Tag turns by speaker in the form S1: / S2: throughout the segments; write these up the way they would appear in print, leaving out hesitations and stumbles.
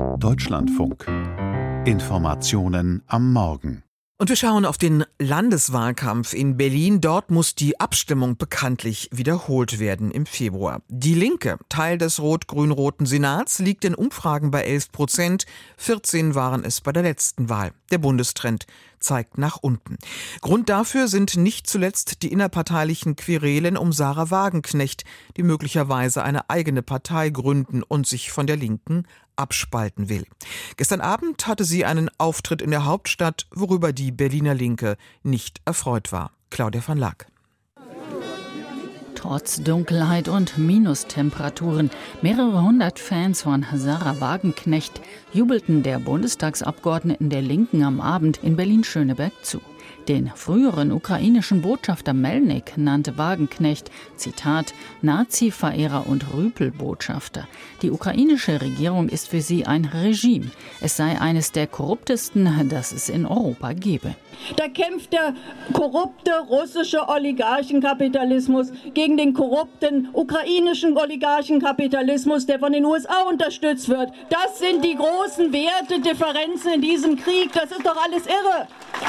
S1: Deutschlandfunk. Informationen am Morgen.
S2: Und wir schauen auf den Landeswahlkampf in Berlin. Dort muss die Abstimmung bekanntlich wiederholt werden im Februar. Die Linke, Teil des rot-grün-roten Senats, liegt in Umfragen bei 11%. 14 waren es bei der letzten Wahl. Der Bundestrend zeigt nach unten. Grund dafür sind nicht zuletzt die innerparteilichen Querelen um Sahra Wagenknecht, die möglicherweise eine eigene Partei gründen und sich von der Linken abspalten will. Gestern Abend hatte sie einen Auftritt in der Hauptstadt, worüber die Berliner Linke nicht erfreut war. Claudia van Laak.
S3: Trotz Dunkelheit und Minustemperaturen, mehrere hundert Fans von Sahra Wagenknecht jubelten der Bundestagsabgeordneten der Linken am Abend in Berlin-Schöneberg zu. Den früheren ukrainischen Botschafter Melnik nannte Wagenknecht, Zitat, Nazi-Verehrer und Rüpel-Botschafter. Die ukrainische Regierung ist für sie ein Regime. Es sei eines der korruptesten, das es in Europa gebe.
S4: Da kämpft der korrupte russische Oligarchenkapitalismus gegen den korrupten ukrainischen Oligarchenkapitalismus, der von den USA unterstützt wird. Das sind die großen Wertedifferenzen in diesem Krieg. Das ist doch alles irre.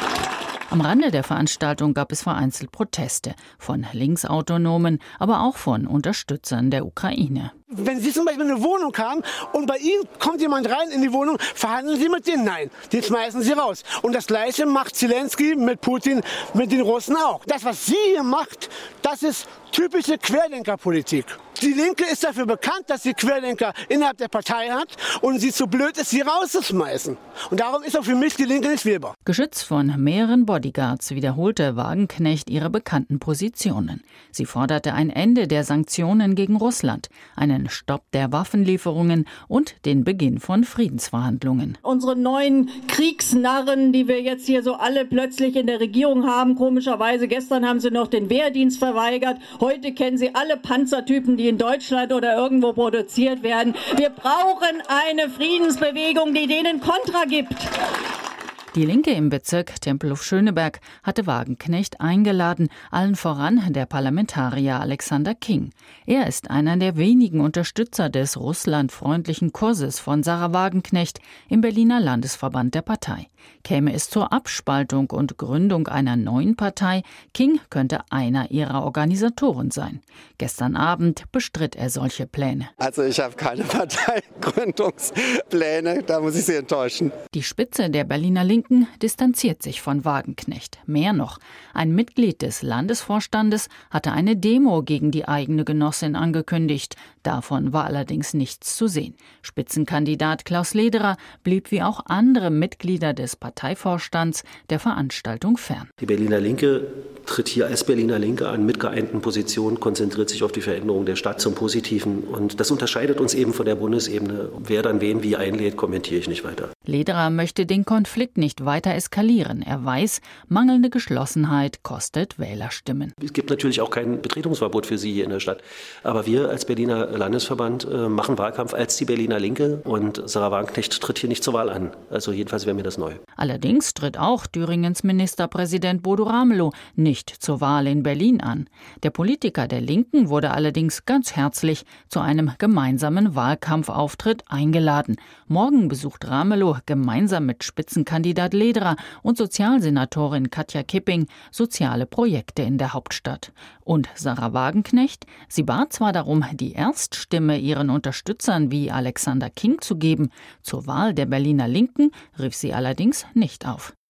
S3: Am Rande der Veranstaltung gab es vereinzelt Proteste von Linksautonomen, aber auch von Unterstützern der Ukraine.
S5: Wenn Sie zum Beispiel in eine Wohnung haben und bei Ihnen kommt jemand rein in die Wohnung, verhandeln Sie mit denen? Nein, die schmeißen Sie raus. Und das Gleiche macht Zelensky mit Putin, mit den Russen auch. Das, was sie hier macht, das ist typische Querdenkerpolitik. Die Linke ist dafür bekannt, dass sie Querdenker innerhalb der Partei hat und sie zu blöd ist, sie rauszuschmeißen. Und darum ist auch für mich die Linke nicht wählbar.
S3: Geschützt von mehreren Bodyguards wiederholte Wagenknecht ihre bekannten Positionen. Sie forderte ein Ende der Sanktionen gegen Russland, einen Stopp der Waffenlieferungen und den Beginn von Friedensverhandlungen.
S4: Unsere neuen Kriegsnarren, die wir jetzt hier so alle plötzlich in der Regierung haben, komischerweise, gestern haben sie noch den Wehrdienst verweigert, heute kennen sie alle Panzertypen, die in Deutschland oder irgendwo produziert werden. Wir brauchen eine Friedensbewegung, die denen Kontra gibt.
S3: Die Linke im Bezirk Tempelhof-Schöneberg hatte Wagenknecht eingeladen, allen voran der Parlamentarier Alexander King. Er ist einer der wenigen Unterstützer des russlandfreundlichen Kurses von Sahra Wagenknecht im Berliner Landesverband der Partei. Käme es zur Abspaltung und Gründung einer neuen Partei, King könnte einer ihrer Organisatoren sein. Gestern Abend bestritt er solche Pläne.
S6: Also ich habe keine Parteigründungspläne, da muss ich Sie enttäuschen.
S3: Die Spitze der Berliner Linken distanziert sich von Wagenknecht. Mehr noch, ein Mitglied des Landesvorstandes hatte eine Demo gegen die eigene Genossin angekündigt. Davon war allerdings nichts zu sehen. Spitzenkandidat Klaus Lederer blieb wie auch andere Mitglieder des Parteivorstands der Veranstaltung fern.
S7: Die Berliner Linke tritt hier als Berliner Linke an mit geeinten Positionen, konzentriert sich auf die Veränderung der Stadt zum Positiven. Und das unterscheidet uns eben von der Bundesebene. Wer dann wen wie einlädt, kommentiere ich nicht weiter.
S3: Lederer möchte den Konflikt nicht weiter eskalieren. Er weiß, mangelnde Geschlossenheit kostet Wählerstimmen.
S7: Es gibt natürlich auch kein Betretungsverbot für Sie hier in der Stadt. Aber wir als Berliner Landesverband machen Wahlkampf als die Berliner Linke. Und Sahra Wagenknecht tritt hier nicht zur Wahl an. Also jedenfalls wäre mir das neu.
S3: Allerdings tritt auch Thüringens Ministerpräsident Bodo Ramelow nicht zur Wahl in Berlin an. Der Politiker der Linken wurde allerdings ganz herzlich zu einem gemeinsamen Wahlkampfauftritt eingeladen. Morgen besucht Ramelow gemeinsam mit Spitzenkandidat Lederer und Sozialsenatorin Katja Kipping soziale Projekte in der Hauptstadt. Und Sahra Wagenknecht, sie bat zwar darum, die Erststimme ihren Unterstützern wie Alexander King zu geben, zur Wahl der Berliner Linken rief sie allerdings nicht auf.